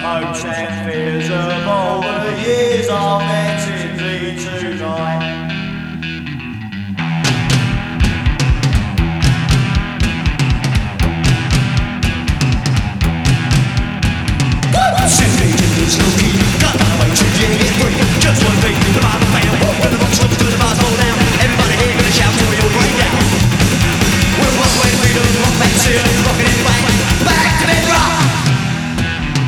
hopes and fears of all the years I've met in thee tonight.